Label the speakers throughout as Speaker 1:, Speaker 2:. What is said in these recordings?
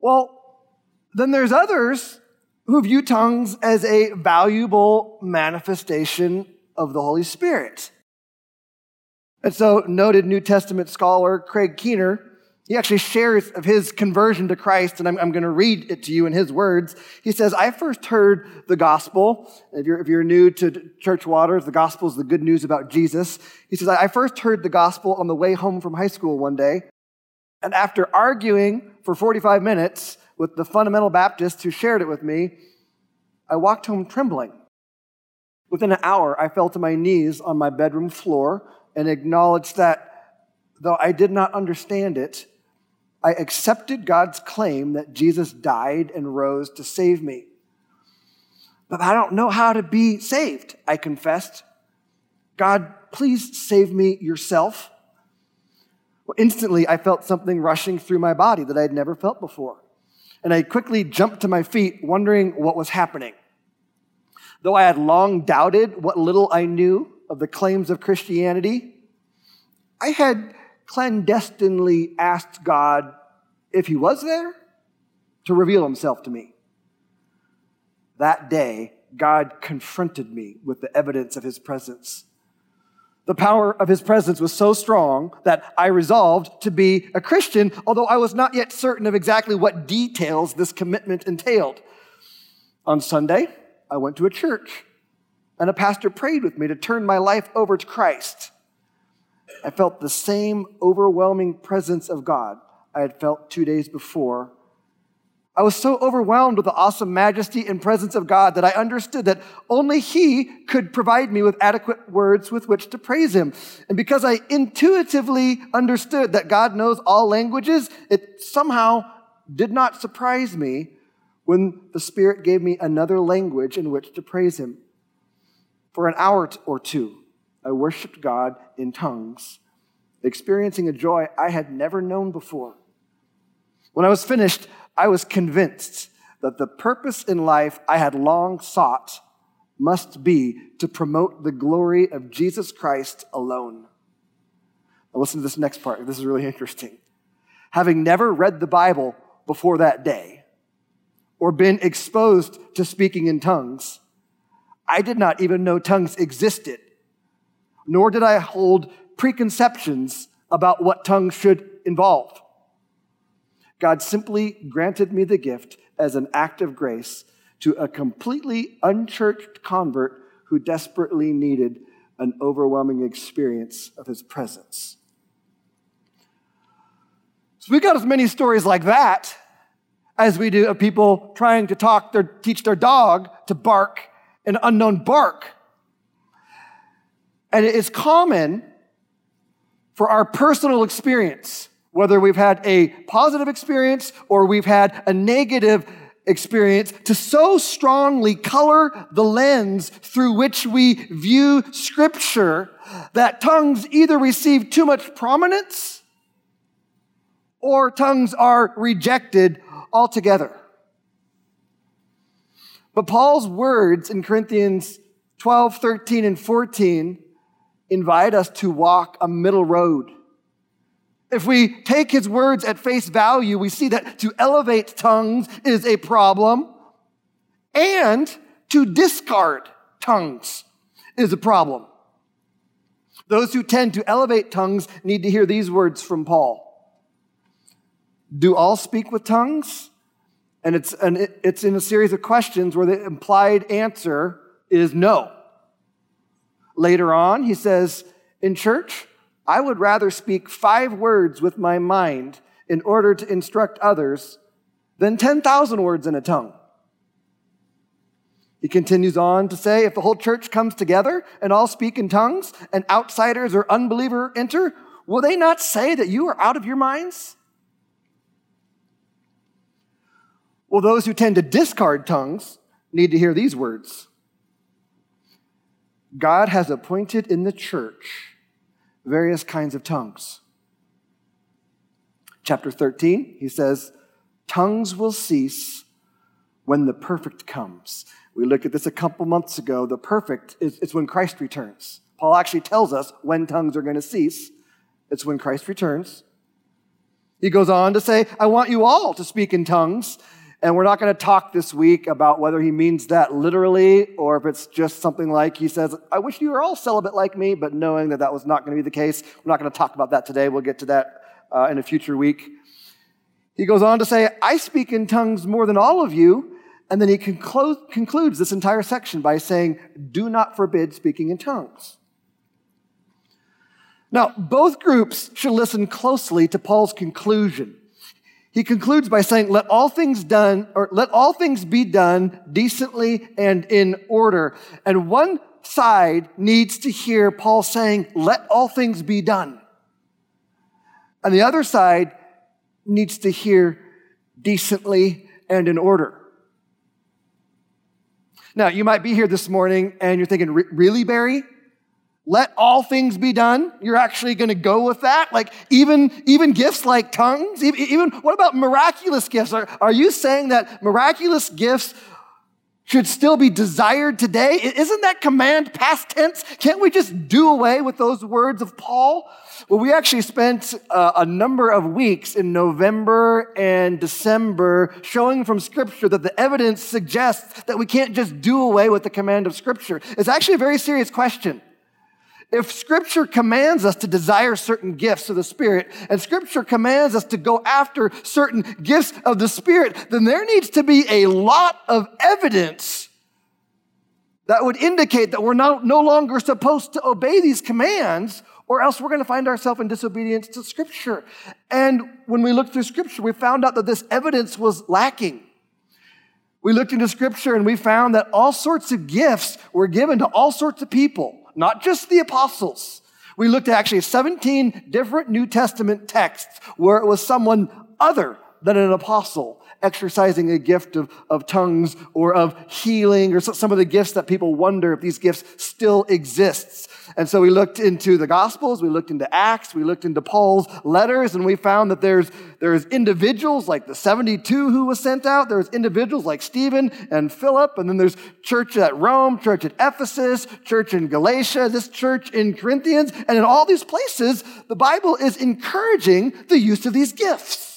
Speaker 1: Well, then there's others who view tongues as a valuable manifestation of the Holy Spirit. And so noted New Testament scholar Craig Keener, he actually shares of his conversion to Christ, and I'm going to read it to you in his words. He says, I first heard the gospel. If you're new to Church Waters, the gospel is the good news about Jesus. He says, I first heard the gospel on the way home from high school one day, and after arguing for 45 minutes with the fundamental Baptist who shared it with me, I walked home trembling. Within an hour, I fell to my knees on my bedroom floor and acknowledged that, though I did not understand it, I accepted God's claim that Jesus died and rose to save me. But I don't know how to be saved, I confessed. God, please save me yourself. Well, instantly, I felt something rushing through my body that I had never felt before. And I quickly jumped to my feet, wondering what was happening. Though I had long doubted what little I knew of the claims of Christianity, I had clandestinely asked God if he was there to reveal himself to me. That day, God confronted me with the evidence of his presence. The power of his presence was so strong that I resolved to be a Christian, although I was not yet certain of exactly what details this commitment entailed. On Sunday, I went to a church, and a pastor prayed with me to turn my life over to Christ. I felt the same overwhelming presence of God I had felt 2 days before. I was so overwhelmed with the awesome majesty and presence of God that I understood that only he could provide me with adequate words with which to praise him. And because I intuitively understood that God knows all languages, it somehow did not surprise me when the Spirit gave me another language in which to praise him. For an hour or two, I worshiped God in tongues, experiencing a joy I had never known before. When I was finished, I was convinced that the purpose in life I had long sought must be to promote the glory of Jesus Christ alone. Now listen to this next part. This is really interesting. Having never read the Bible before that day or been exposed to speaking in tongues, I did not even know tongues existed, nor did I hold preconceptions about what tongues should involve. God simply granted me the gift as an act of grace to a completely unchurched convert who desperately needed an overwhelming experience of his presence. So we got as many stories like that as we do of people trying to teach their dog to bark an unknown bark. And it is common for our personal experience, whether we've had a positive experience or we've had a negative experience, to so strongly color the lens through which we view Scripture that tongues either receive too much prominence or tongues are rejected altogether. But Paul's words in Corinthians 12, 13, and 14 invite us to walk a middle road. If we take his words at face value, we see that to elevate tongues is a problem, and to discard tongues is a problem. Those who tend to elevate tongues need to hear these words from Paul. Do all speak with tongues? And it's in a series of questions where the implied answer is no. Later on, he says, in church, I would rather speak 5 words with my mind in order to instruct others than 10,000 words in a tongue. He continues on to say, if the whole church comes together and all speak in tongues and outsiders or unbelievers enter, will they not say that you are out of your minds? Well, those who tend to discard tongues need to hear these words. God has appointed in the church various kinds of tongues. Chapter 13, he says, tongues will cease when the perfect comes. We looked at this a couple months ago. The perfect is when Christ returns. Paul actually tells us when tongues are going to cease. It's when Christ returns. He goes on to say, I want you all to speak in tongues. And we're not going to talk this week about whether he means that literally or if it's just something like he says, I wish you were all celibate like me, but knowing that that was not going to be the case. We're not going to talk about that today. We'll get to that in a future week. He goes on to say, I speak in tongues more than all of you. And then he concludes this entire section by saying, do not forbid speaking in tongues. Now, both groups should listen closely to Paul's conclusion. He concludes by saying, let all things be done decently and in order. And one side needs to hear Paul saying, let all things be done. And the other side needs to hear decently and in order. Now, you might be here this morning and you're thinking, really, Barry? Let all things be done? You're actually going to go with that? Like even gifts like tongues? Even what about miraculous gifts? Are you saying that miraculous gifts should still be desired today? Isn't that command past tense? Can't we just do away with those words of Paul? Well, we actually spent a number of weeks in November and December showing from Scripture that the evidence suggests that we can't just do away with the command of Scripture. It's actually a very serious question. If Scripture commands us to desire certain gifts of the Spirit, and Scripture commands us to go after certain gifts of the Spirit, then there needs to be a lot of evidence that would indicate that we're no longer supposed to obey these commands, or else we're going to find ourselves in disobedience to Scripture. And when we looked through Scripture, we found out that this evidence was lacking. We looked into Scripture and we found that all sorts of gifts were given to all sorts of people. Not just the apostles. We looked at actually 17 different New Testament texts where it was someone other than an apostle exercising a gift of tongues or of healing or some of the gifts that people wonder if these gifts still exist. And so we looked into the Gospels, we looked into Acts, we looked into Paul's letters, and we found that there's individuals like the 72 who was sent out, there's individuals like Stephen and Philip, and then there's church at Rome, church at Ephesus, church in Galatia, this church in Corinthians, and in all these places, the Bible is encouraging the use of these gifts.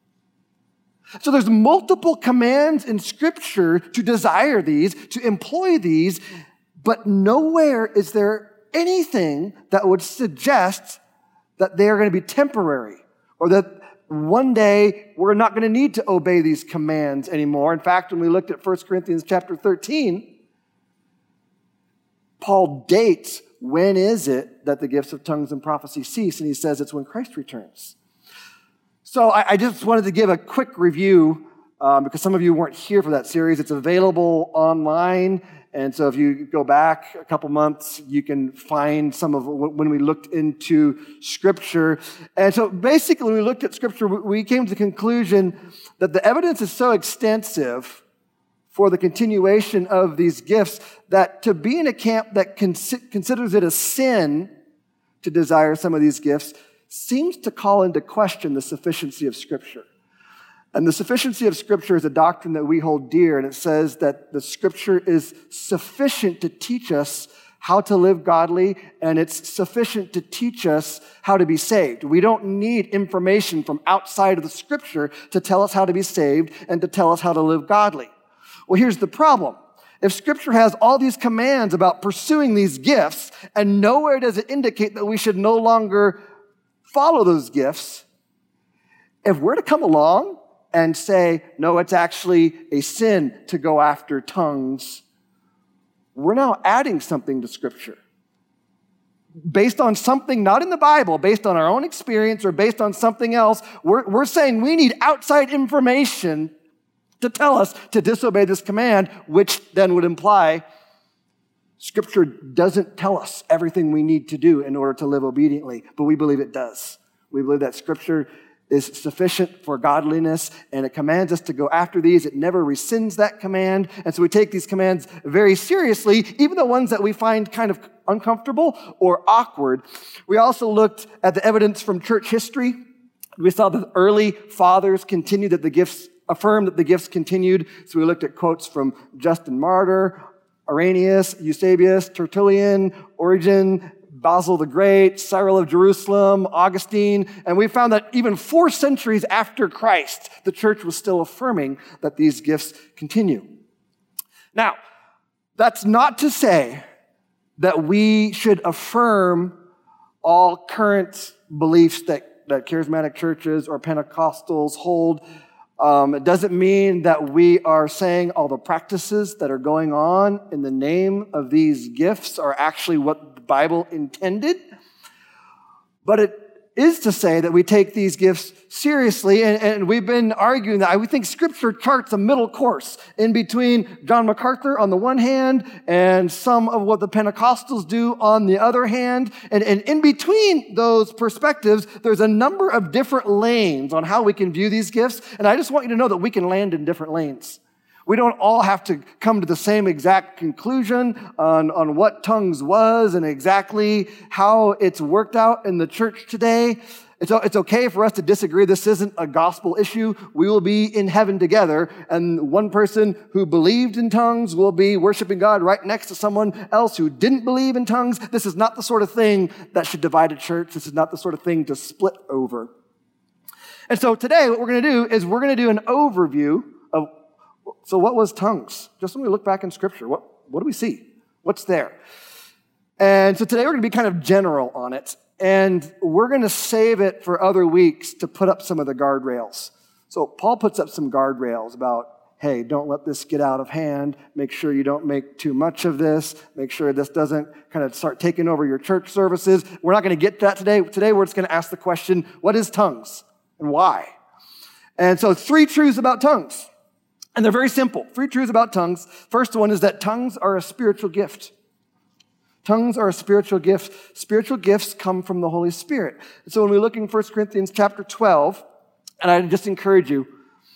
Speaker 1: So there's multiple commands in Scripture to desire these, to employ these, but nowhere is there anything that would suggest that they are going to be temporary or that one day we're not going to need to obey these commands anymore. In fact, when we looked at 1 Corinthians chapter 13, Paul dates when is it that the gifts of tongues and prophecy cease, and he says it's when Christ returns. So I just wanted to give a quick review because some of you weren't here for that series. It's available online. And so if you go back a couple months, you can find some of when we looked into Scripture. And so basically, when we looked at Scripture, we came to the conclusion that the evidence is so extensive for the continuation of these gifts that to be in a camp that considers it a sin to desire some of these gifts seems to call into question the sufficiency of Scripture. And the sufficiency of Scripture is a doctrine that we hold dear, and it says that the Scripture is sufficient to teach us how to live godly, and it's sufficient to teach us how to be saved. We don't need information from outside of the Scripture to tell us how to be saved and to tell us how to live godly. Well, here's the problem. If Scripture has all these commands about pursuing these gifts, and nowhere does it indicate that we should no longer follow those gifts, if we're to come along and say, no, it's actually a sin to go after tongues, we're now adding something to Scripture. Based on something not in the Bible, based on our own experience or based on something else, we're saying we need outside information to tell us to disobey this command, which then would imply Scripture doesn't tell us everything we need to do in order to live obediently, but we believe it does. We believe that Scripture is sufficient for godliness, and it commands us to go after these. It never rescinds that command, and so we take these commands very seriously, even the ones that we find kind of uncomfortable or awkward. We also looked at the evidence from church history. We saw that the early fathers continued that the gifts, affirmed that the gifts continued, so we looked at quotes from Justin Martyr, Irenaeus, Eusebius, Tertullian, Origen, Basil the Great, Cyril of Jerusalem, Augustine, and we found that even 4 centuries after Christ, the church was still affirming that these gifts continue. Now, that's not to say that we should affirm all current beliefs that charismatic churches or Pentecostals hold. It doesn't mean that we are saying all the practices that are going on in the name of these gifts are actually what the Bible intended. But it is to say that we take these gifts seriously, and we've been arguing that. We think Scripture charts a middle course in between John MacArthur on the one hand and some of what the Pentecostals do on the other hand. And in between those perspectives, there's a number of different lanes on how we can view these gifts, and I just want you to know that we can land in different lanes. We don't all have to come to the same exact conclusion on what tongues was and exactly how it's worked out in the church today. It's okay for us to disagree. This isn't a gospel issue. We will be in heaven together, and one person who believed in tongues will be worshiping God right next to someone else who didn't believe in tongues. This is not the sort of thing that should divide a church. This is not the sort of thing to split over. And so today what we're going to do is we're going to do an overview of, so what was tongues? Just when we look back in Scripture, what do we see? What's there? And so today we're going to be kind of general on it, and we're going to save it for other weeks to put up some of the guardrails. So Paul puts up some guardrails about, hey, don't let this get out of hand. Make sure you don't make too much of this. Make sure this doesn't kind of start taking over your church services. We're not going to get to that today. Today we're just going to ask the question, what is tongues and why? And so 3 truths about tongues. And they're very simple. 3 truths about tongues. First one is that tongues are a spiritual gift. Tongues are a spiritual gift. Spiritual gifts come from the Holy Spirit. And so when we look in 1 Corinthians chapter 12, and I just encourage you,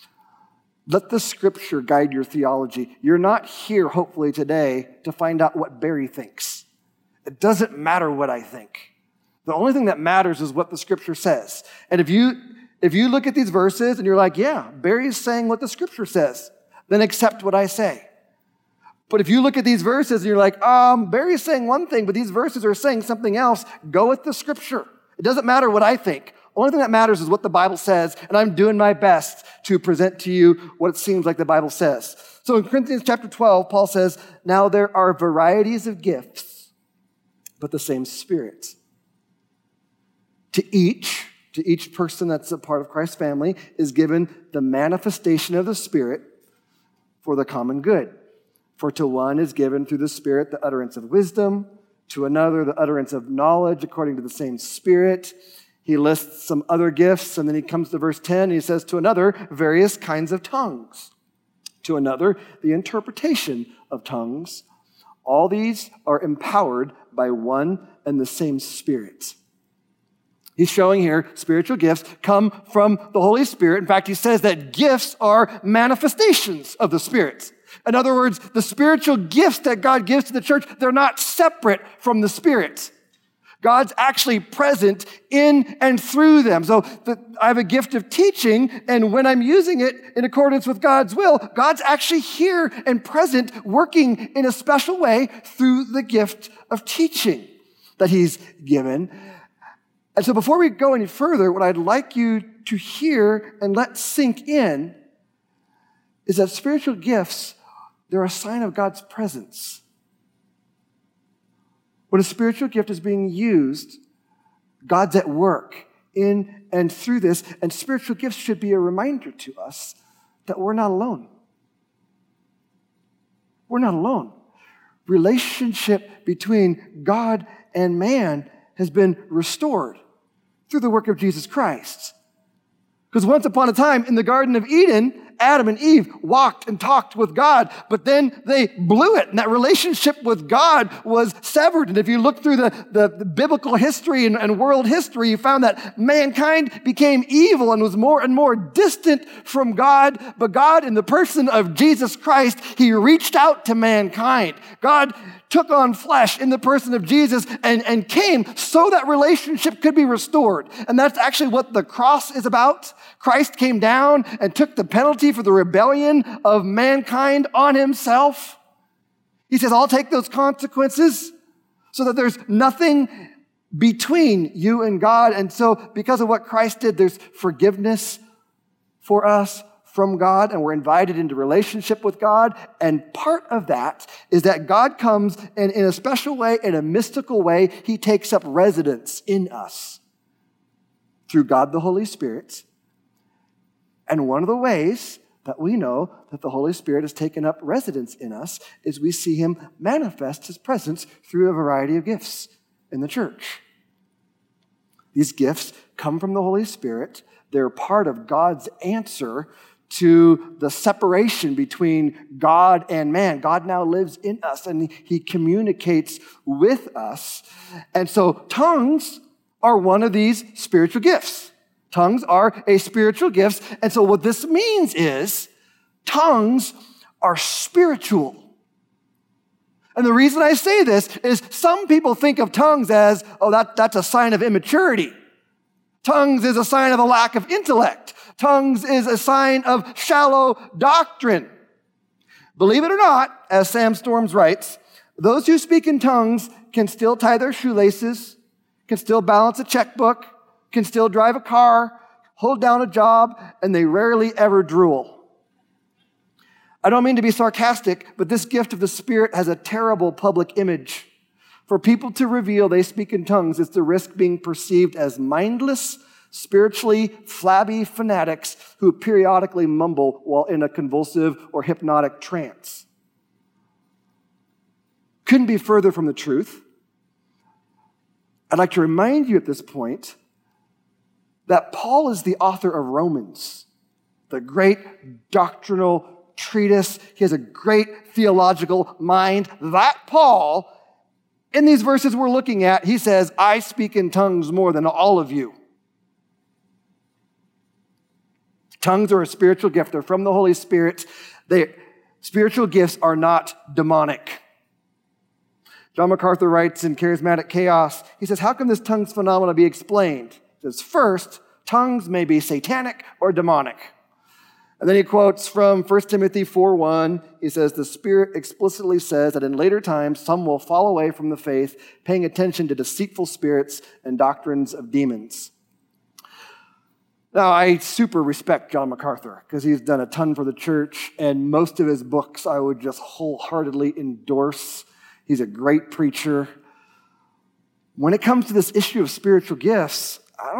Speaker 1: let the Scripture guide your theology. You're not here, hopefully, today to find out what Barry thinks. It doesn't matter what I think. The only thing that matters is what the Scripture says. And if you look at these verses and you're like, yeah, Barry's saying what the Scripture says, then accept what I say. But if you look at these verses and you're like, Barry's saying one thing, but these verses are saying something else, go with the Scripture. It doesn't matter what I think. Only thing that matters is what the Bible says, and I'm doing my best to present to you what it seems like the Bible says. So in Corinthians chapter 12, Paul says, now there are varieties of gifts, but the same Spirit. To each person that's a part of Christ's family is given the manifestation of the Spirit for the common good. For to one is given through the Spirit the utterance of wisdom, to another the utterance of knowledge according to the same Spirit. He lists some other gifts, and then he comes to verse 10, and he says, to another, various kinds of tongues. To another, the interpretation of tongues. All these are empowered by one and the same Spirit. He's showing here spiritual gifts come from the Holy Spirit. In fact, he says that gifts are manifestations of the Spirit. In other words, the spiritual gifts that God gives to the church, they're not separate from the Spirit. God's actually present in and through them. So I have a gift of teaching, and when I'm using it in accordance with God's will, God's actually here and present, working in a special way through the gift of teaching that He's given. And so before we go any further, what I'd like you to hear and let sink in is that spiritual gifts, they're a sign of God's presence. When a spiritual gift is being used, God's at work in and through this, and spiritual gifts should be a reminder to us that we're not alone. We're not alone. Relationship between God and man has been restored through the work of Jesus Christ. Because once upon a time in the Garden of Eden, Adam and Eve walked and talked with God, but then they blew it, and that relationship with God was severed. And if you look through the biblical history and world history, you found that mankind became evil and was more and more distant from God. But God, in the person of Jesus Christ, He reached out to mankind. God took on flesh in the person of Jesus and came so that relationship could be restored. And that's actually what the cross is about. Christ came down and took the penalty for the rebellion of mankind on Himself. He says, I'll take those consequences so that there's nothing between you and God. And so because of what Christ did, there's forgiveness for us from God, and we're invited into relationship with God. And part of that is that God comes and in a special way, in a mystical way, he takes up residence in us through God the Holy Spirit. And one of the ways that we know that the Holy Spirit has taken up residence in us is we see him manifest his presence through a variety of gifts in the church. These gifts come from the Holy Spirit. They're part of God's answer to the separation between God and man. God now lives in us and he communicates with us. And so tongues are one of these spiritual gifts. Tongues are a spiritual gift. And so what this means is tongues are spiritual. And the reason I say this is some people think of tongues as, that's a sign of immaturity. Tongues is a sign of a lack of intellect. Tongues is a sign of shallow doctrine. Believe it or not, as Sam Storms writes, those who speak in tongues can still tie their shoelaces, can still balance a checkbook, can still drive a car, hold down a job, and they rarely ever drool. I don't mean to be sarcastic, but this gift of the Spirit has a terrible public image. For people to reveal they speak in tongues is to risk being perceived as mindless, spiritually flabby fanatics who periodically mumble while in a convulsive or hypnotic trance. Couldn't be further from the truth. I'd like to remind you at this point that Paul is the author of Romans, the great doctrinal treatise. He has a great theological mind. That Paul, in these verses we're looking at, he says, I speak in tongues more than all of you. Tongues are a spiritual gift. They're from the Holy Spirit. Spiritual gifts are not demonic. John MacArthur writes in Charismatic Chaos, he says, how can this tongues phenomena be explained? He says, first, tongues may be satanic or demonic. And then he quotes from 1 Timothy 4:1. He says, the Spirit explicitly says that in later times, some will fall away from the faith, paying attention to deceitful spirits and doctrines of demons. Now, I super respect John MacArthur because he's done a ton for the church, and most of his books I would just wholeheartedly endorse. He's a great preacher. When it comes to this issue of spiritual gifts,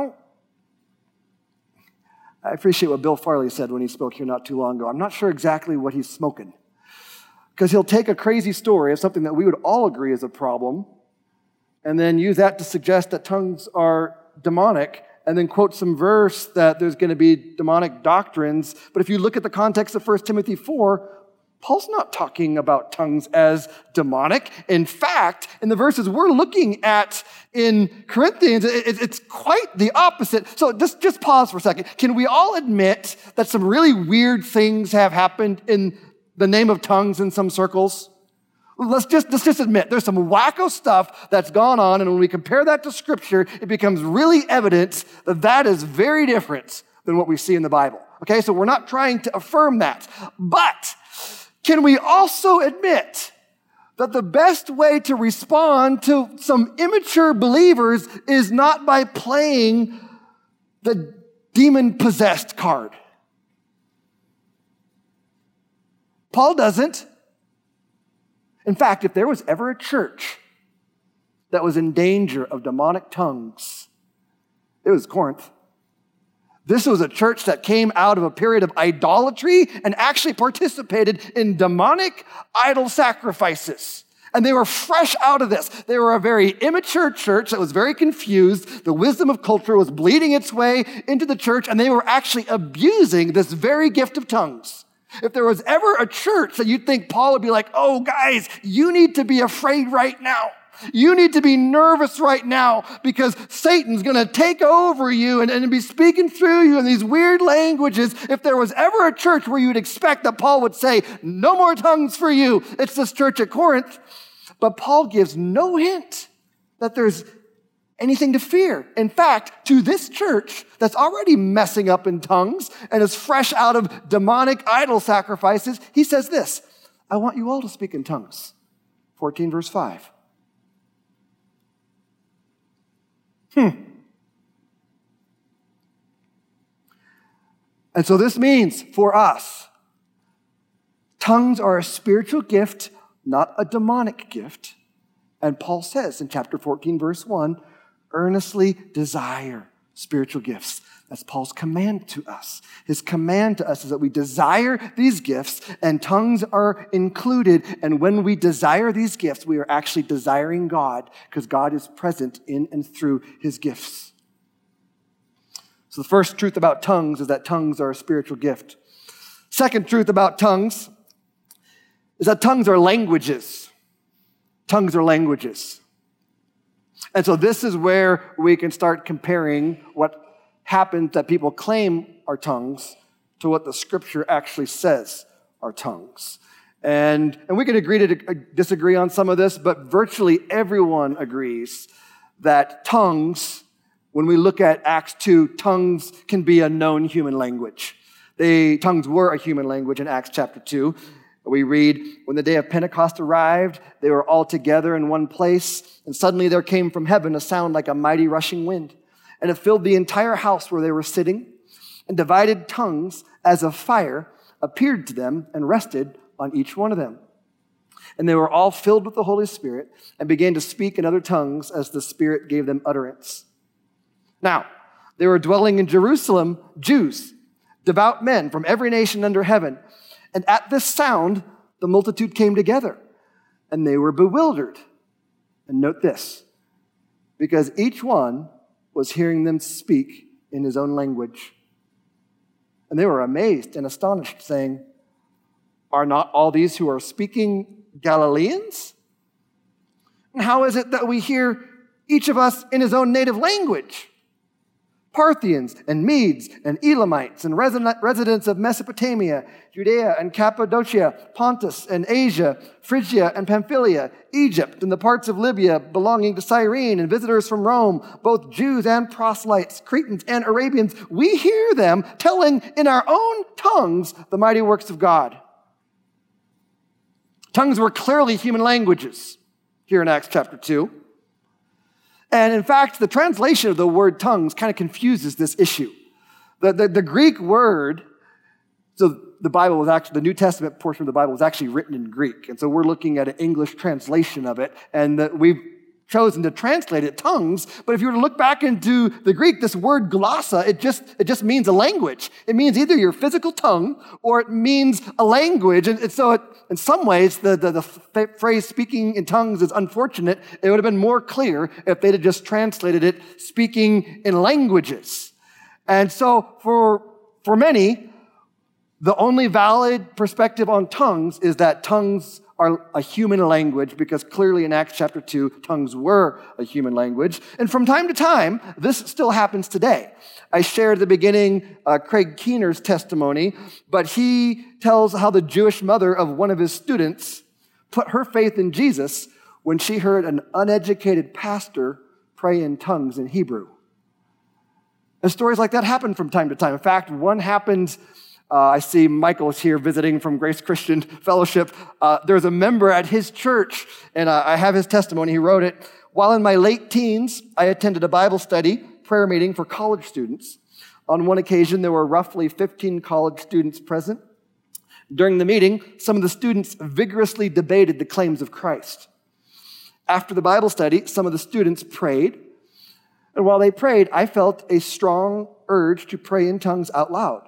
Speaker 1: I appreciate what Bill Farley said when he spoke here not too long ago. I'm not sure exactly what he's smoking. Because he'll take a crazy story of something that we would all agree is a problem and then use that to suggest that tongues are demonic and then quote some verse that there's going to be demonic doctrines. But if you look at the context of 1 Timothy 4, Paul's not talking about tongues as demonic. In fact, in the verses we're looking at in Corinthians, it's quite the opposite. So just pause for a second. Can we all admit that some really weird things have happened in the name of tongues in some circles? Let's just admit there's some wacko stuff that's gone on, and when we compare that to Scripture, it becomes really evident that that is very different than what we see in the Bible. Okay, so we're not trying to affirm that. But can we also admit that the best way to respond to some immature believers is not by playing the demon-possessed card? Paul doesn't. In fact, if there was ever a church that was in danger of demonic tongues, it was Corinth. This was a church that came out of a period of idolatry and actually participated in demonic idol sacrifices. And they were fresh out of this. They were a very immature church that was very confused. The wisdom of culture was bleeding its way into the church, and they were actually abusing this very gift of tongues. If there was ever a church that you'd think Paul would be like, oh, guys, you need to be afraid right now. You need to be nervous right now because Satan's going to take over you and be speaking through you in these weird languages. If there was ever a church where you would expect that Paul would say, no more tongues for you, it's this church at Corinth. But Paul gives no hint that there's anything to fear. In fact, to this church that's already messing up in tongues and is fresh out of demonic idol sacrifices, he says this, I want you all to speak in tongues. 14 verse 5. And so this means for us, tongues are a spiritual gift, not a demonic gift. And Paul says in chapter 14, verse 1, earnestly desire spiritual gifts. That's Paul's command to us. His command to us is that we desire these gifts, and tongues are included. And when we desire these gifts, we are actually desiring God, because God is present in and through his gifts. So the first truth about tongues is that tongues are a spiritual gift. Second truth about tongues is that tongues are languages. Tongues are languages. And so this is where we can start comparing what happens that people claim are tongues to what the scripture actually says are tongues. And we can agree to disagree on some of this, but virtually everyone agrees that tongues, when we look at Acts 2, tongues can be a known human language. Tongues were a human language in Acts chapter 2. We read, when the day of Pentecost arrived, they were all together in one place, and suddenly there came from heaven a sound like a mighty rushing wind, and it filled the entire house where they were sitting, and divided tongues as of fire appeared to them and rested on each one of them. And they were all filled with the Holy Spirit and began to speak in other tongues as the Spirit gave them utterance. Now, they were dwelling in Jerusalem, Jews, devout men from every nation under heaven. And at this sound, the multitude came together, and they were bewildered. And note this, because each one was hearing them speak in his own language. And they were amazed and astonished, saying, are not all these who are speaking Galileans? And how is it that we hear each of us in his own native language? Parthians and Medes and Elamites and residents of Mesopotamia, Judea and Cappadocia, Pontus and Asia, Phrygia and Pamphylia, Egypt and the parts of Libya belonging to Cyrene, and visitors from Rome, both Jews and proselytes, Cretans and Arabians, we hear them telling in our own tongues the mighty works of God. Tongues were clearly human languages here in Acts chapter 2. And in fact, the translation of the word tongues kind of confuses this issue. The Greek word, so the New Testament portion of the Bible was actually written in Greek. And so we're looking at an English translation of it, and we've chosen to translate it tongues. But if you were to look back into the Greek, this word glossa, it just means a language. It means either your physical tongue or it means a language. And so in some ways, the phrase speaking in tongues is unfortunate. It would have been more clear if they'd have just translated it speaking in languages. And so for many, the only valid perspective on tongues is that tongues are a human language, because clearly in Acts chapter 2, tongues were a human language. And from time to time, this still happens today. I shared at the beginning Craig Keener's testimony, but he tells how the Jewish mother of one of his students put her faith in Jesus when she heard an uneducated pastor pray in tongues in Hebrew. And stories like that happen from time to time. In fact, one happened. I see Michael is here visiting from Grace Christian Fellowship. There's a member at his church, and I have his testimony. He wrote it. While in my late teens, I attended a Bible study prayer meeting for college students. On one occasion, there were roughly 15 college students present. During the meeting, some of the students vigorously debated the claims of Christ. After the Bible study, some of the students prayed. And while they prayed, I felt a strong urge to pray in tongues out loud.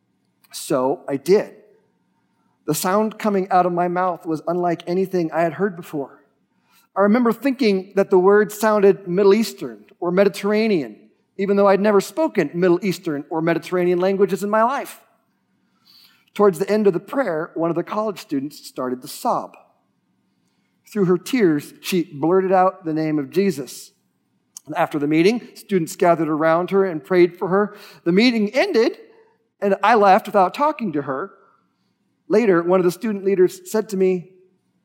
Speaker 1: So I did. The sound coming out of my mouth was unlike anything I had heard before. I remember thinking that the words sounded Middle Eastern or Mediterranean, even though I'd never spoken Middle Eastern or Mediterranean languages in my life. Towards the end of the prayer, one of the college students started to sob. Through her tears, she blurted out the name of Jesus. And after the meeting, students gathered around her and prayed for her. The meeting ended, and I left without talking to her. Later, one of the student leaders said to me,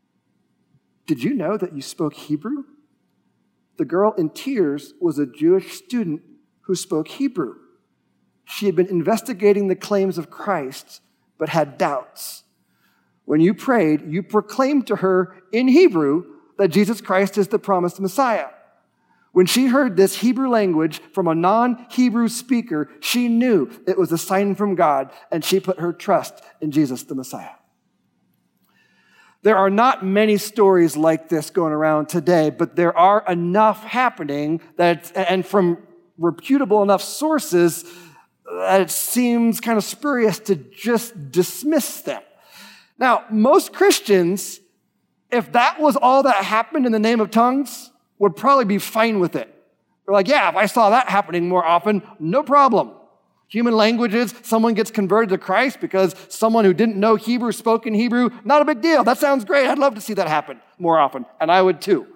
Speaker 1: "Did you know that you spoke Hebrew?" The girl in tears was a Jewish student who spoke Hebrew. She had been investigating the claims of Christ, but had doubts. When you prayed, you proclaimed to her in Hebrew that Jesus Christ is the promised Messiah. When she heard this Hebrew language from a non-Hebrew speaker, she knew it was a sign from God, and she put her trust in Jesus the Messiah. There are not many stories like this going around today, but there are enough happening and from reputable enough sources that it seems kind of spurious to just dismiss them. Now, most Christians, if that was all that happened in the name of tongues, would probably be fine with it. They're like, yeah, if I saw that happening more often, no problem. Human languages, someone gets converted to Christ because someone who didn't know Hebrew spoke in Hebrew, not a big deal. That sounds great. I'd love to see that happen more often, and I would too.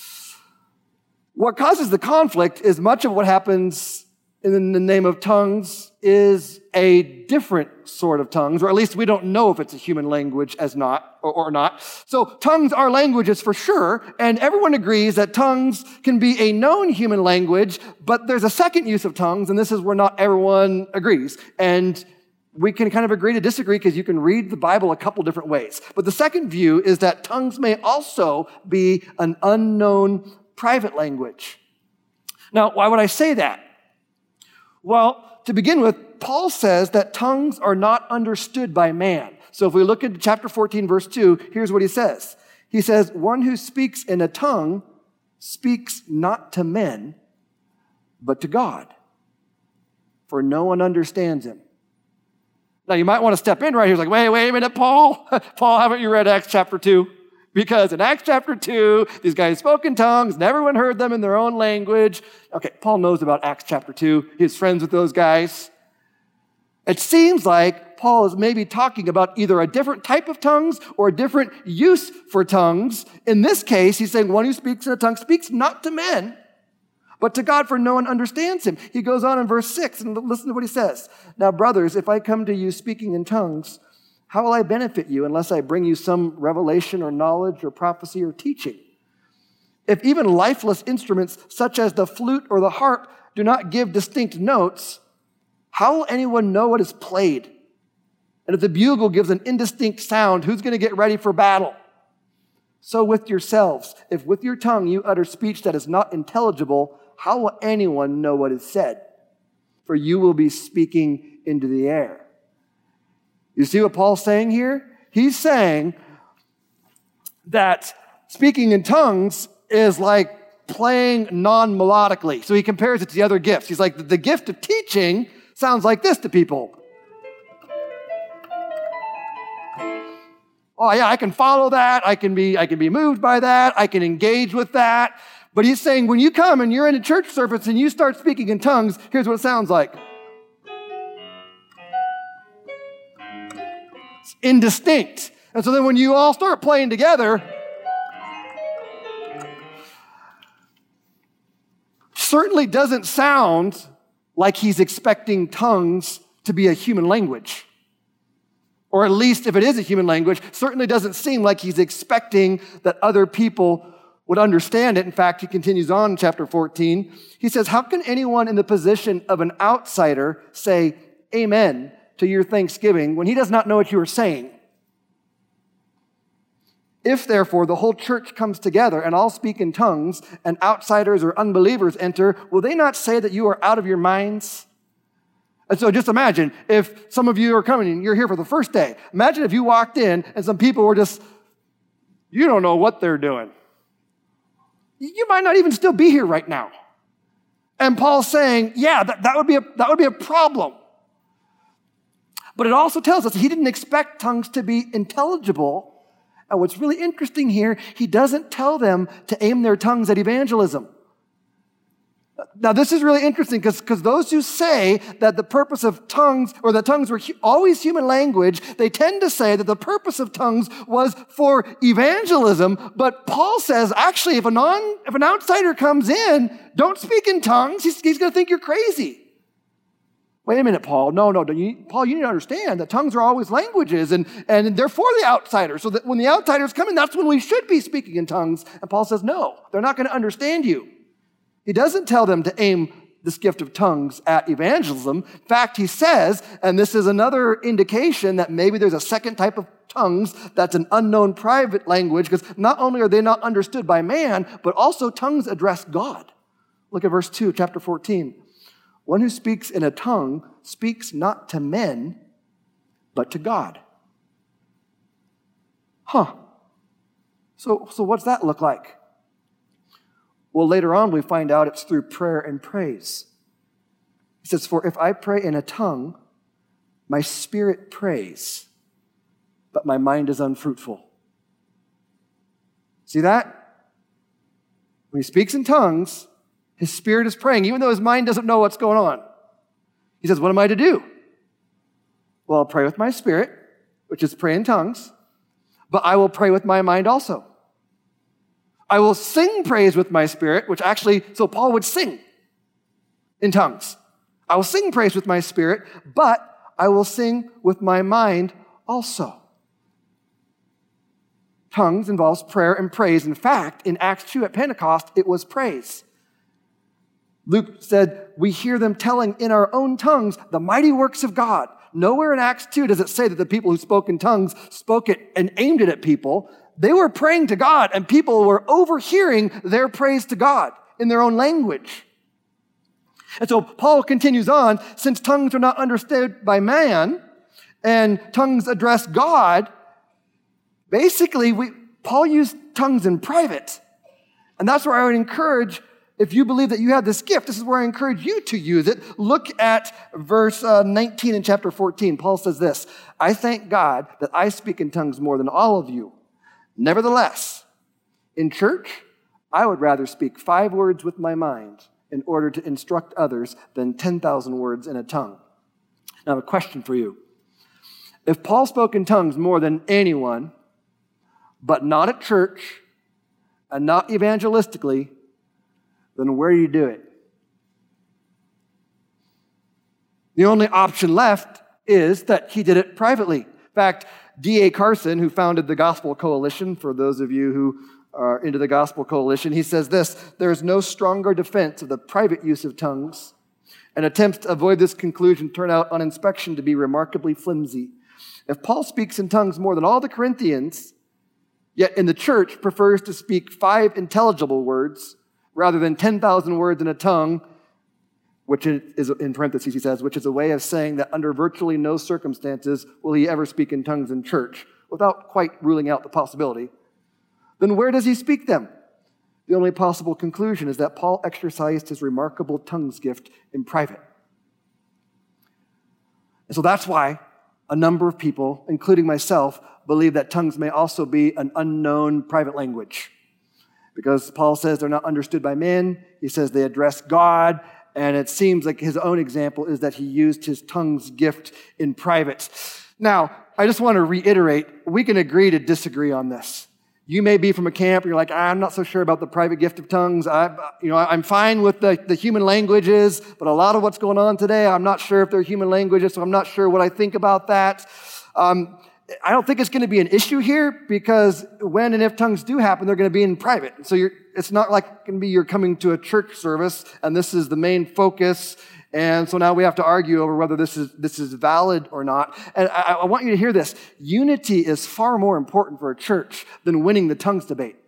Speaker 1: What causes the conflict is much of what happens in the name of tongues is a different sort of tongues, or at least we don't know if it's a human language or not. So tongues are languages for sure, and everyone agrees that tongues can be a known human language, but there's a second use of tongues, and this is where not everyone agrees. And we can kind of agree to disagree because you can read the Bible a couple different ways. But the second view is that tongues may also be an unknown private language. Now, why would I say that? Well, to begin with, Paul says that tongues are not understood by man. So if we look at chapter 14, verse 2, here's what he says. He says, one who speaks in a tongue speaks not to men, but to God, for no one understands him. Now, you might want to step in right here. Like, wait a minute, Paul. Paul, haven't you read Acts chapter 2? Because in Acts chapter 2, these guys spoke in tongues, and everyone heard them in their own language. Okay, Paul knows about Acts chapter 2. He's friends with those guys. It seems like Paul is maybe talking about either a different type of tongues or a different use for tongues. In this case, he's saying one who speaks in a tongue speaks not to men, but to God, for no one understands him. He goes on in verse 6, and listen to what he says. Now, brothers, if I come to you speaking in tongues, how will I benefit you unless I bring you some revelation or knowledge or prophecy or teaching? If even lifeless instruments such as the flute or the harp do not give distinct notes, how will anyone know what is played? And if the bugle gives an indistinct sound, who's going to get ready for battle? So with yourselves, if with your tongue you utter speech that is not intelligible, how will anyone know what is said? For you will be speaking into the air. You see what Paul's saying here? He's saying that speaking in tongues is like playing non-melodically. So he compares it to the other gifts. He's like, the gift of teaching sounds like this to people. Oh yeah, I can follow that. I can be moved by that. I can engage with that. But he's saying when you come and you're in a church service and you start speaking in tongues, here's what it sounds like. It's indistinct. And so then when you all start playing together, certainly doesn't sound like he's expecting tongues to be a human language. Or at least if it is a human language, certainly doesn't seem like he's expecting that other people would understand it. In fact, he continues on in chapter 14. He says, how can anyone in the position of an outsider say amen to your thanksgiving when he does not know what you are saying? If, therefore, the whole church comes together and all speak in tongues, and outsiders or unbelievers enter, will they not say that you are out of your minds? And so just imagine if some of you are coming and you're here for the first day. Imagine if you walked in and some people were just, you don't know what they're doing. You might not even still be here right now. And Paul's saying, yeah, that would be a problem. But it also tells us he didn't expect tongues to be intelligible. And what's really interesting here, he doesn't tell them to aim their tongues at evangelism. Now, this is really interesting because those who say that the purpose of tongues, or that tongues were always human language, they tend to say that the purpose of tongues was for evangelism. But Paul says, actually, if an outsider comes in, don't speak in tongues. He's going to think you're crazy. Wait a minute, Paul. No. Paul, you need to understand that tongues are always languages, and they're for the outsider. So that when the outsiders come in, that's when we should be speaking in tongues. And Paul says, no, they're not going to understand you. He doesn't tell them to aim this gift of tongues at evangelism. In fact, he says, and this is another indication that maybe there's a second type of tongues that's an unknown private language, because not only are they not understood by man, but also tongues address God. Look at verse 2, chapter 14. One who speaks in a tongue speaks not to men, but to God. So what's that look like? Well, later on we find out it's through prayer and praise. He says, for if I pray in a tongue, my spirit prays, but my mind is unfruitful. See that? When he speaks in tongues, his spirit is praying, even though his mind doesn't know what's going on. He says, what am I to do? Well, I'll pray with my spirit, which is pray in tongues, but I will pray with my mind also. I will sing praise with my spirit, which actually, so Paul would sing in tongues. I will sing praise with my spirit, but I will sing with my mind also. Tongues involves prayer and praise. In fact, in Acts 2 at Pentecost, it was praise. Luke said, we hear them telling in our own tongues the mighty works of God. Nowhere in Acts 2 does it say that the people who spoke in tongues spoke it and aimed it at people. They were praying to God, and people were overhearing their praise to God in their own language. And so Paul continues on, since tongues are not understood by man, and tongues address God, basically, Paul used tongues in private. And that's where I would encourage, if you believe that you have this gift, this is where I encourage you to use it. Look at verse 19 in chapter 14. Paul says this, I thank God that I speak in tongues more than all of you. Nevertheless, in church, I would rather speak 5 words with my mind in order to instruct others than 10,000 words in a tongue. Now, I have a question for you. If Paul spoke in tongues more than anyone, but not at church and not evangelistically, then where do you do it? The only option left is that he did it privately. In fact, D.A. Carson, who founded the Gospel Coalition, for those of you who are into the Gospel Coalition, he says this, there is no stronger defense of the private use of tongues, and attempts to avoid this conclusion turn out on inspection to be remarkably flimsy. If Paul speaks in tongues more than all the Corinthians, yet in the church prefers to speak 5 intelligible words rather than 10,000 words in a tongue, which is, in parentheses, he says, which is a way of saying that under virtually no circumstances will he ever speak in tongues in church, without quite ruling out the possibility, then where does he speak them? The only possible conclusion is that Paul exercised his remarkable tongues gift in private. And so that's why a number of people, including myself, believe that tongues may also be an unknown private language. Because Paul says they're not understood by men, he says they address God, and it seems like his own example is that he used his tongues gift in private. Now, I just want to reiterate, we can agree to disagree on this. You may be from a camp, you're like, I'm not so sure about the private gift of tongues. I'm fine with the human languages, but a lot of what's going on today, I'm not sure if they're human languages, so I'm not sure what I think about that. I don't think it's going to be an issue here because when and if tongues do happen, they're going to be in private. So it's not like going to be you're coming to a church service and this is the main focus. And so now we have to argue over whether this is valid or not. And I want you to hear this. Unity is far more important for a church than winning the tongues debate.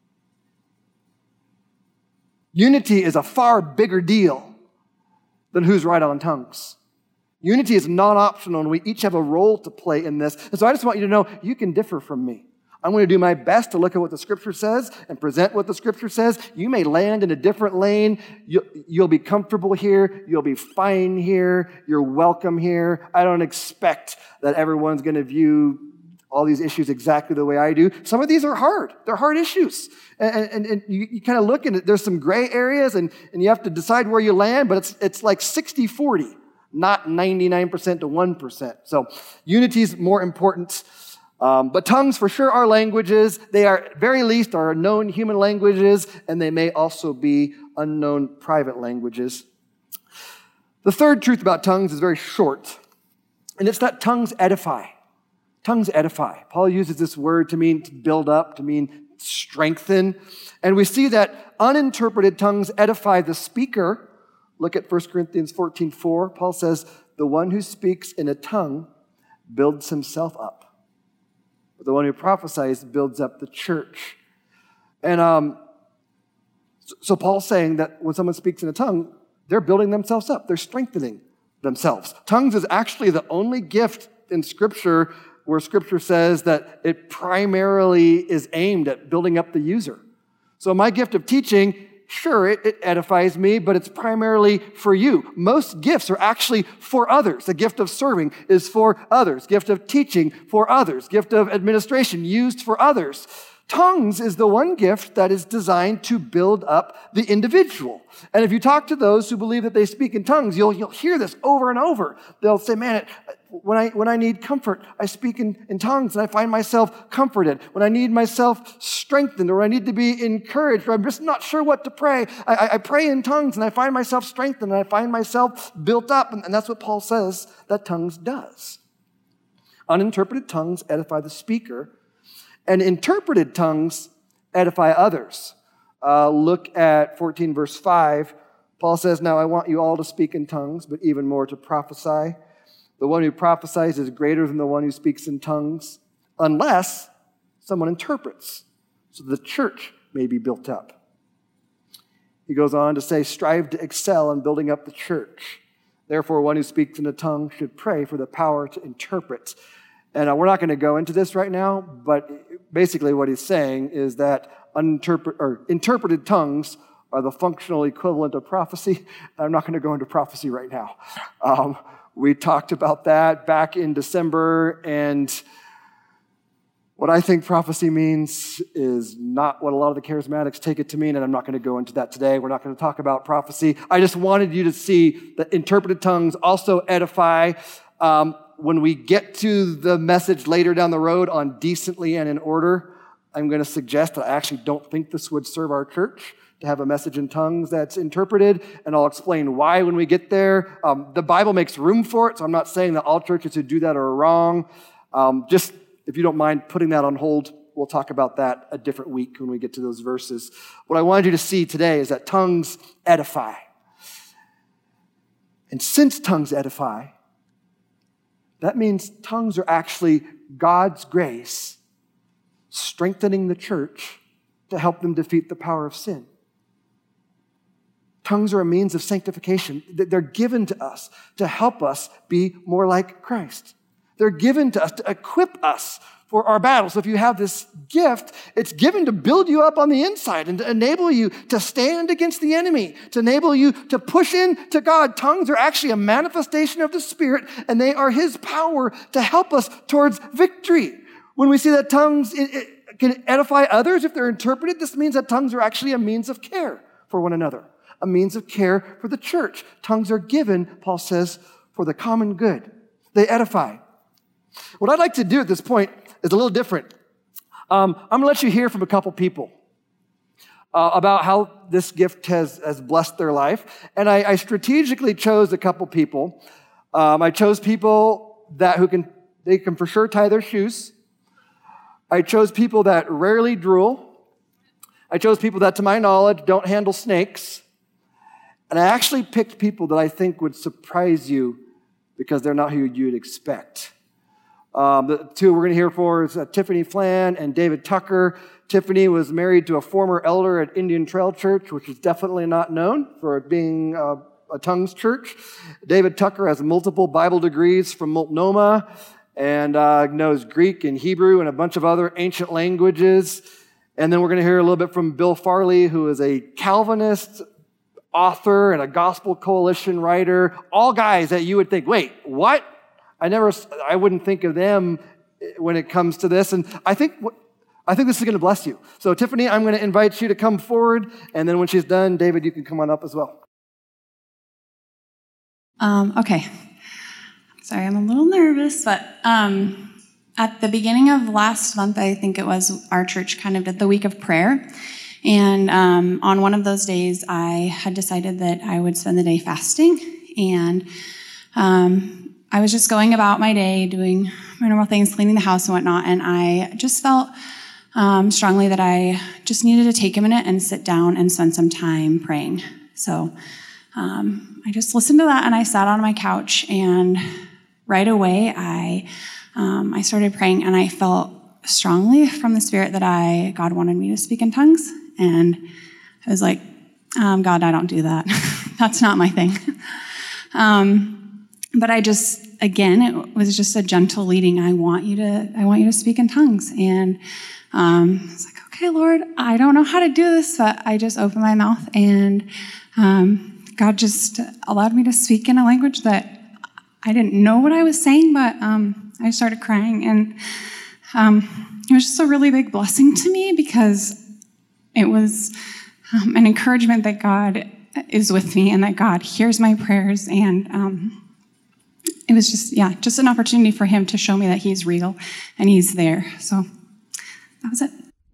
Speaker 1: Unity is a far bigger deal than who's right on tongues. Unity is non-optional, and we each have a role to play in this. And so I just want you to know, you can differ from me. I'm going to do my best to look at what the Scripture says and present what the Scripture says. You may land in a different lane. You'll be comfortable here. You'll be fine here. You're welcome here. I don't expect that everyone's going to view all these issues exactly the way I do. Some of these are hard. They're hard issues. And you kind of look and there's some gray areas, and you have to decide where you land, but it's like 60-40. Not 99% to 1%. So unity is more important. But tongues for sure are languages. They are, at very least, are known human languages, and they may also be unknown private languages. The third truth about tongues is very short, and it's that tongues edify. Tongues edify. Paul uses this word to mean to build up, to mean strengthen. And we see that uninterpreted tongues edify the speaker. Look at 1 Corinthians 14:4. Paul says, the one who speaks in a tongue builds himself up. But the one who prophesies builds up the church. And So Paul's saying that when someone speaks in a tongue, they're building themselves up. They're strengthening themselves. Tongues is actually the only gift in Scripture where Scripture says that it primarily is aimed at building up the user. So my gift of teaching, sure, it edifies me, but it's primarily for you. Most gifts are actually for others. The gift of serving is for others. Gift of teaching for others. Gift of administration used for others. Tongues is the one gift that is designed to build up the individual. And if you talk to those who believe that they speak in tongues, you'll hear this over and over. They'll say, man, when I need comfort, I speak in tongues and I find myself comforted. When I need myself strengthened or I need to be encouraged or I'm just not sure what to pray, I pray in tongues and I find myself strengthened and I find myself built up. And that's what Paul says that tongues does. Uninterpreted tongues edify the speaker, and interpreted tongues edify others. Look at 14 verse 5. Paul says, now I want you all to speak in tongues, but even more to prophesy. The one who prophesies is greater than the one who speaks in tongues, unless someone interprets, so the church may be built up. He goes on to say, strive to excel in building up the church. Therefore, one who speaks in a tongue should pray for the power to interpret. And we're not going to go into this right now, but basically what he's saying is that interpreted tongues are the functional equivalent of prophecy. I'm not going to go into prophecy right now. We talked about that back in December, and what I think prophecy means is not what a lot of the charismatics take it to mean, and I'm not going to go into that today. We're not going to talk about prophecy. I just wanted you to see that interpreted tongues also edify. When we get to the message later down the road on decently and in order, I'm going to suggest that I actually don't think this would serve our church to have a message in tongues that's interpreted, and I'll explain why when we get there. The Bible makes room for it, so I'm not saying that all churches who do that are wrong. Just, if you don't mind putting that on hold, we'll talk about that a different week when we get to those verses. What I wanted you to see today is that tongues edify. And since tongues edify, that means tongues are actually God's grace strengthening the church to help them defeat the power of sin. Tongues are a means of sanctification. They're given to us to help us be more like Christ. They're given to us to equip us for our battle. So if you have this gift, it's given to build you up on the inside and to enable you to stand against the enemy, to enable you to push in to God. Tongues are actually a manifestation of the Spirit, and they are His power to help us towards victory. When we see that tongues can edify others, if they're interpreted, this means that tongues are actually a means of care for one another, a means of care for the church. Tongues are given, Paul says, for the common good. They edify. What I'd like to do at this point is a little different. I'm going to let you hear from a couple people about how this gift has blessed their life. And I strategically chose a couple people. I chose people that they can for sure tie their shoes. I chose people that rarely drool. I chose people that, to my knowledge, don't handle snakes. And I actually picked people that I think would surprise you because they're not who you'd expect. The two we're going to hear for is Tiffany Flan and David Tucker. Tiffany was married to a former elder at Indian Trail Church, which is definitely not known for being a tongues church. David Tucker has multiple Bible degrees from Multnomah and knows Greek and Hebrew and a bunch of other ancient languages. And then we're going to hear a little bit from Bill Farley, who is a Calvinist author and a Gospel Coalition writer. All guys that you would think, wait, what? I wouldn't think of them when it comes to this. And I think this is going to bless you. So Tiffany, I'm going to invite you to come forward. And then when she's done, David, you can come on up as well.
Speaker 2: Okay. Sorry, I'm a little nervous, but at the beginning of last month, I think it was, our church kind of did the week of prayer. And on one of those days, I had decided that I would spend the day fasting. And I was just going about my day, doing my normal things, cleaning the house and whatnot, and I just felt strongly that I just needed to take a minute and sit down and spend some time praying. So I just listened to that, and I sat on my couch, and right away I started praying, and I felt strongly from the Spirit that God wanted me to speak in tongues, and I was like, God, I don't do that. That's not my thing. But I just, again, it was just a gentle leading. I want you to speak in tongues. And I was like, okay, Lord, I don't know how to do this, but I just opened my mouth, and God just allowed me to speak in a language that I didn't know what I was saying, but I started crying, and it was just a really big blessing to me, because it was an encouragement that God is with me and that God hears my prayers, and it was just an opportunity for him to show me that he's real and he's there. So that was it.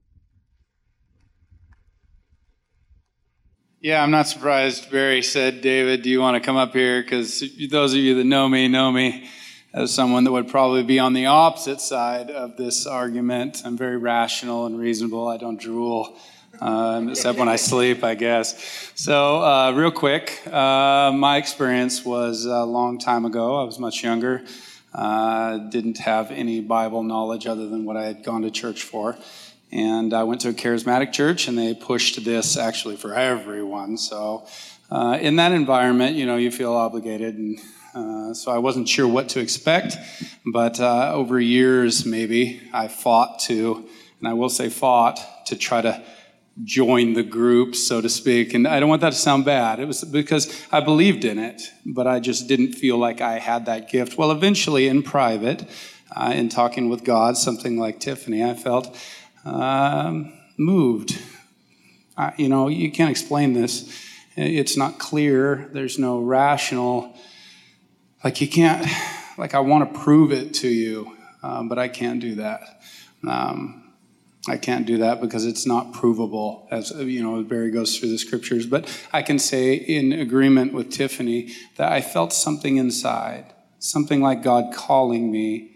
Speaker 3: Yeah, I'm not surprised Barry said, David, do you want to come up here? Because those of you that know me as someone that would probably be on the opposite side of this argument. I'm very rational and reasonable. I don't drool, except when I sleep, I guess. So real quick, my experience was a long time ago. I was much younger. Didn't have any Bible knowledge other than what I had gone to church for. And I went to a charismatic church, and they pushed this actually for everyone. So in that environment, you feel obligated. And so I wasn't sure what to expect. But over years, maybe, I fought to try to join the group, so to speak. And I don't want that to sound bad. It was because I believed in it, but I just didn't feel like I had that gift. Well, eventually, in private, in talking with God, something like Tiffany, I felt moved. You can't explain this. It's not clear. There's no rational, I want to prove it to you, but I can't do that. I can't do that because it's not provable, as Barry goes through the scriptures. But I can say in agreement with Tiffany that I felt something inside, something like God calling me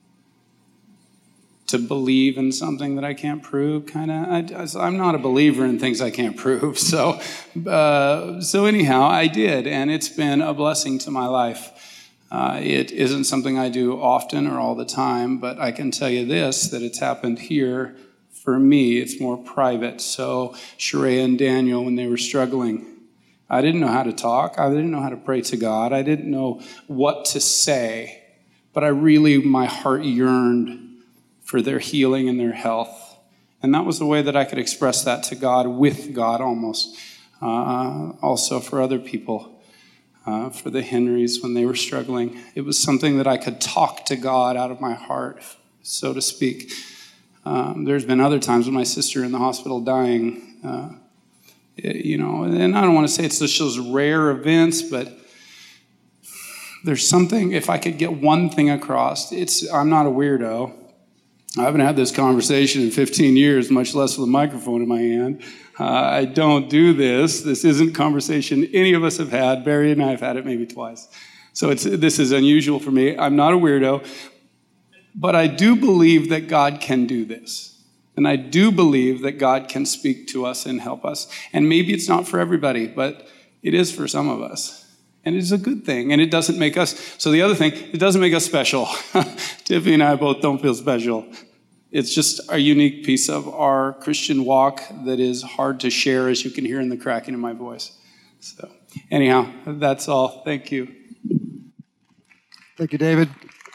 Speaker 3: to believe in something that I can't prove, kind of. I'm not a believer in things I can't prove. So anyhow, I did, and it's been a blessing to my life. It isn't something I do often or all the time, but I can tell you this, that it's happened here. For me, it's more private. So Sheree and Daniel, when they were struggling, I didn't know how to talk. I didn't know how to pray to God. I didn't know what to say, but my heart yearned for their healing and their health. And that was the way that I could express that to God, with God almost. Also for other people, for the Henrys when they were struggling. It was something that I could talk to God out of my heart, so to speak. There's been other times when my sister in the hospital dying, and I don't want to say it's just those rare events, but there's something, if I could get one thing across, I'm not a weirdo. I haven't had this conversation in 15 years, much less with a microphone in my hand. I don't do this. This isn't conversation any of us have had. Barry and I have had it maybe twice. So this is unusual for me. I'm not a weirdo. But I do believe that God can do this. And I do believe that God can speak to us and help us. And maybe it's not for everybody, but it is for some of us. And it's a good thing. And it doesn't make us, so the other thing, it doesn't make us special. Tiffany and I both don't feel special. It's just a unique piece of our Christian walk that is hard to share, as you can hear in the cracking of my voice. So anyhow, that's all. Thank you.
Speaker 1: Thank you, David.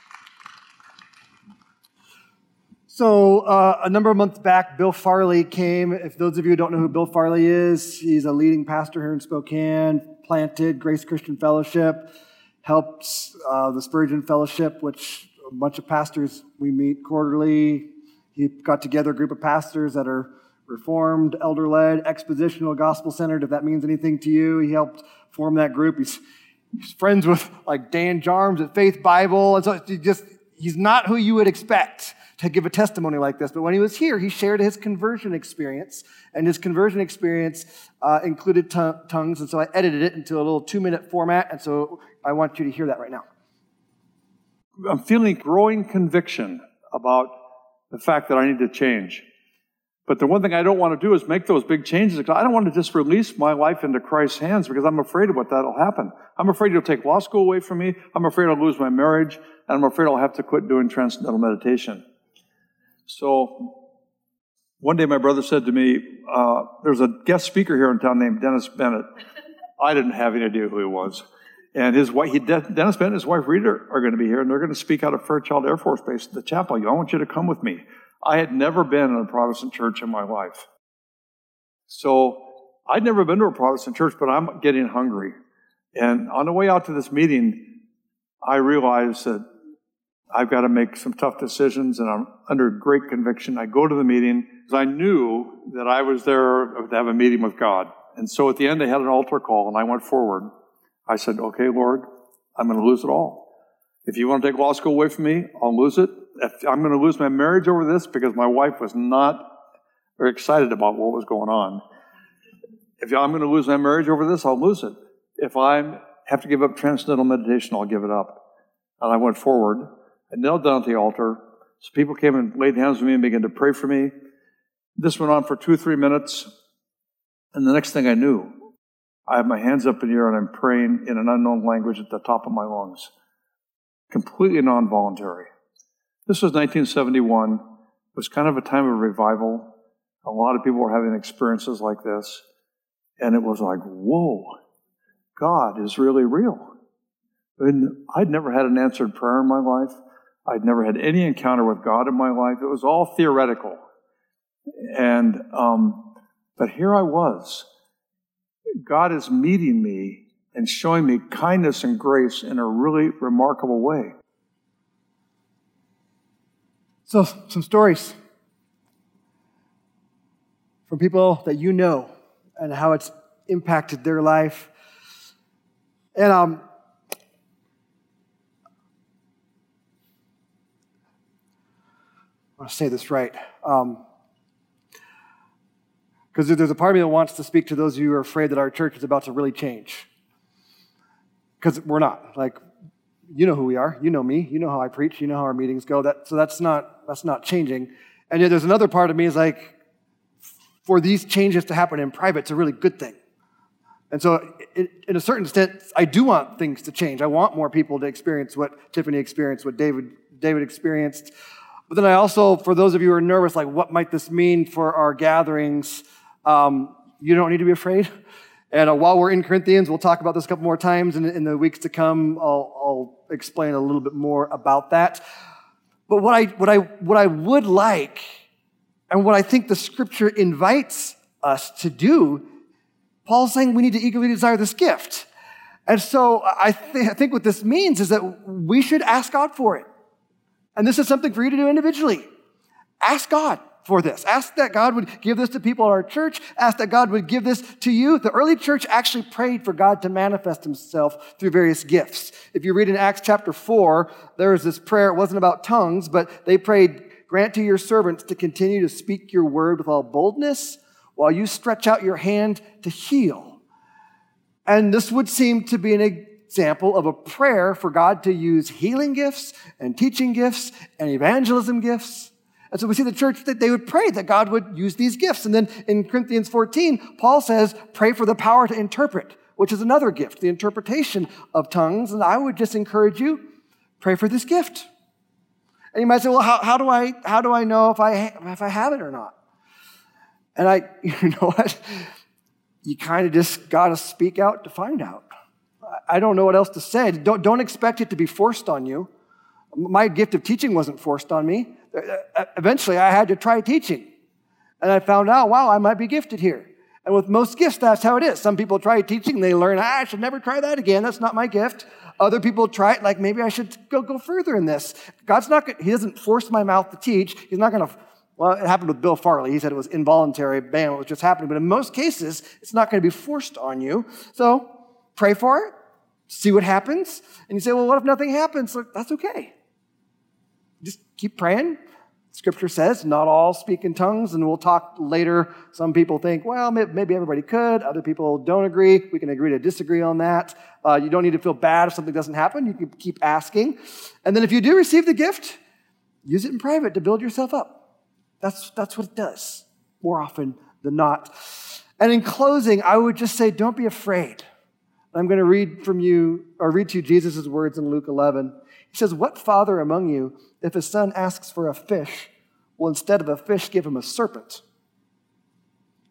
Speaker 1: So a number of months back, Bill Farley came. If those of you who don't know who Bill Farley is, he's a leading pastor here in Spokane, planted Grace Christian Fellowship, helps the Spurgeon Fellowship, which a bunch of pastors, we meet quarterly. He got together a group of pastors that are Reformed, elder-led, expositional, gospel-centered, if that means anything to you. He helped form that group. He's friends with like Dan Jarms at Faith Bible. And so he's not who you would expect to give a testimony like this. But when he was here, he shared his conversion experience. And his conversion experience included tongues. And so I edited it into a little 2-minute format. And so I want you to hear that right now.
Speaker 4: I'm feeling growing conviction about the fact that I need to change. But the one thing I don't want to do is make those big changes. I don't want to just release my life into Christ's hands because I'm afraid of what that'll happen. I'm afraid he'll take law school away from me. I'm afraid I'll lose my marriage. And I'm afraid I'll have to quit doing transcendental meditation. So One day my brother said to me, there's a guest speaker here in town named Dennis Bennett. I didn't have any idea who he was. And his wife, Dennis Bennett and his wife Rita are going to be here, and they're going to speak out of Fairchild Air Force Base at the chapel. I want you to come with me. I had never been in a Protestant church in my life. So I'd never been to a Protestant church, but I'm getting hungry. And on the way out to this meeting, I realized that I've got to make some tough decisions, and I'm under great conviction. I go to the meeting because I knew that I was there to have a meeting with God. And so at the end, they had an altar call, and I went forward. I said, okay, Lord, I'm going to lose it all. If you want to take law school away from me, I'll lose it. If I'm going to lose my marriage over this because my wife was not very excited about what was going on. If I'm going to lose my marriage over this, I'll lose it. If I have to give up transcendental meditation, I'll give it up. And I went forward. I knelt down at the altar. So people came and laid hands on me and began to pray for me. This went on for 2 or 3 minutes. And the next thing I knew, I have my hands up in the air and I'm praying in an unknown language at the top of my lungs. Completely non-voluntary. This was 1971. It was kind of a time of revival. A lot of people were having experiences like this. And it was like, whoa, God is really real. And I'd never had an answered prayer in my life. I'd never had any encounter with God in my life. It was all theoretical. And, but here I was. God is meeting me and showing me kindness and grace in a really remarkable way.
Speaker 1: So, some stories from people that you know and how it's impacted their life. And I want to say this right. Because there's a part of me that wants to speak to those of you who are afraid that our church is about to really change. Because we're not. Like, you know who we are. You know me. You know how I preach. You know how our meetings go. So that's not changing. And yet there's another part of me is like, for these changes to happen in private, it's a really good thing. And so in a certain extent, I do want things to change. I want more people to experience what Tiffany experienced, what David experienced. But then I also, for those of you who are nervous, like, what might this mean for our gatherings? You don't need to be afraid. And while we're in Corinthians, we'll talk about this a couple more times. And in the weeks to come, I'll explain a little bit more about that. But what I would like, and what I think the Scripture invites us to do, Paul's saying we need to eagerly desire this gift. And so I think what this means is that we should ask God for it. And this is something for you to do individually. Ask God for this. Ask that God would give this to people in our church. Ask that God would give this to you. The early church actually prayed for God to manifest himself through various gifts. If you read in Acts chapter 4, there was this prayer. It wasn't about tongues, but they prayed, grant to your servants to continue to speak your word with all boldness while you stretch out your hand to heal. And this would seem to be an example of a prayer for God to use healing gifts and teaching gifts and evangelism gifts. And so we see the church that they would pray that God would use these gifts. And then in Corinthians 14, Paul says, pray for the power to interpret, which is another gift, the interpretation of tongues. And I would just encourage you, pray for this gift. And you might say, well, how do I know if I have it or not? And you know what? You kind of just got to speak out to find out. I don't know what else to say. Don't expect it to be forced on you. My gift of teaching wasn't forced on me. Eventually, I had to try teaching. And I found out, wow, I might be gifted here. And with most gifts, that's how it is. Some people try teaching, and they learn, I should never try that again. That's not my gift. Other people try it, like maybe I should go further in this. God's not going, he doesn't force my mouth to teach. He's not going to, well, it happened with Bill Farley. He said it was involuntary. Bam, it was just happening. But in most cases, it's not going to be forced on you. So pray for it. See what happens. And you say, well, what if nothing happens? So that's okay. Just keep praying. Scripture says not all speak in tongues, and we'll talk later. Some people think, well, maybe everybody could. Other people don't agree. We can agree to disagree on that. You don't need to feel bad if something doesn't happen. You can keep asking. And then if you do receive the gift, use it in private to build yourself up. That's what it does more often than not. And in closing, I would just say, don't be afraid. I'm going to read to you Jesus' words in Luke 11. He says, what father among you, if his son asks for a fish, will instead of a fish give him a serpent?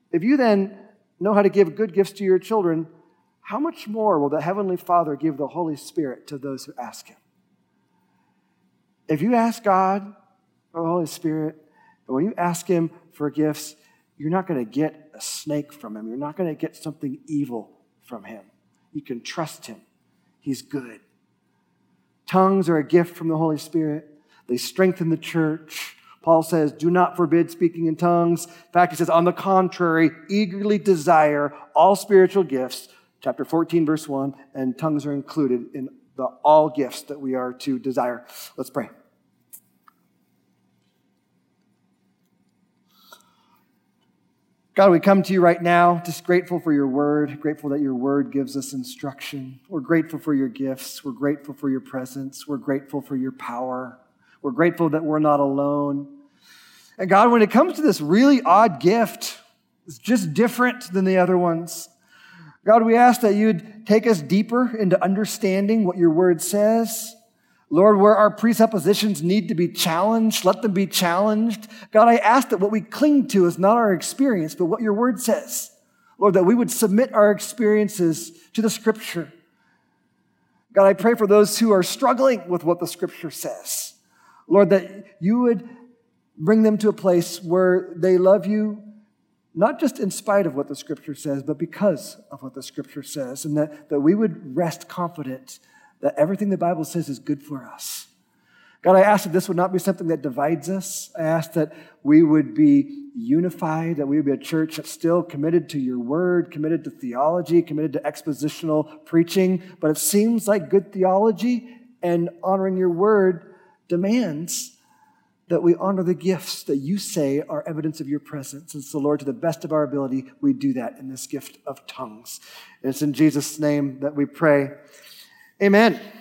Speaker 1: If you then know how to give good gifts to your children, how much more will the Heavenly Father give the Holy Spirit to those who ask Him? If you ask God or the Holy Spirit, and when you ask Him for gifts, you're not going to get a snake from Him. You're not going to get something evil from Him. You can trust Him. He's good. Tongues are a gift from the Holy Spirit. They strengthen the church. Paul says, do not forbid speaking in tongues. In fact, he says, on the contrary, eagerly desire all spiritual gifts. Chapter 14, verse 1, and tongues are included in the all gifts that we are to desire. Let's pray. God, we come to you right now, just grateful for your word, grateful that your word gives us instruction. We're grateful for your gifts. We're grateful for your presence. We're grateful for your power. We're grateful that we're not alone. And God, when it comes to this really odd gift, it's just different than the other ones. God, we ask that you'd take us deeper into understanding what your word says. Lord, where our presuppositions need to be challenged, let them be challenged. God, I ask that what we cling to is not our experience, but what your word says. Lord, that we would submit our experiences to the Scripture. God, I pray for those who are struggling with what the Scripture says. Lord, that you would bring them to a place where they love you, not just in spite of what the Scripture says, but because of what the Scripture says, and that we would rest confident that everything the Bible says is good for us. God, I ask that this would not be something that divides us. I ask that we would be unified, that we would be a church that's still committed to your word, committed to theology, committed to expositional preaching. But it seems like good theology and honoring your word demands that we honor the gifts that you say are evidence of your presence. And so, Lord, to the best of our ability, we do that in this gift of tongues. And it's in Jesus' name that we pray. Amen.